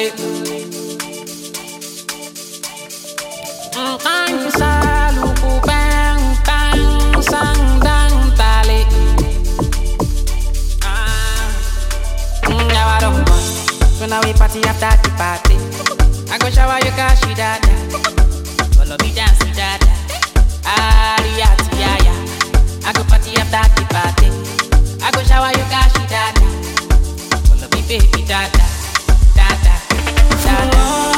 tale. Ang saluku bang bang sang dang tale. Now I don't bust. When we party after the party, I go shower you cause she dada. Follow me dance with dada. Ariati ya. I go party after the party. I go shower you cause she dada. Follow me baby dada. Dada. Dada.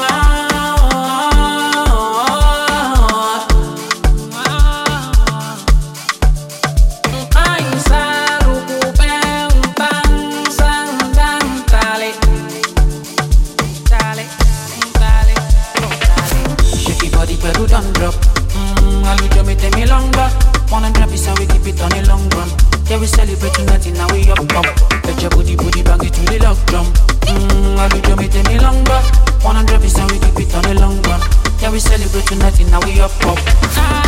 Peru don't drop. Alujo me take me long back. 100 piece and we keep it on a long run. Yeah, we celebrate tonight and now we up. Let your booty bang it to the lock drum. Alujo me take me long back. 100 piece and we keep it on a long run. Yeah, we celebrate tonight and now we up.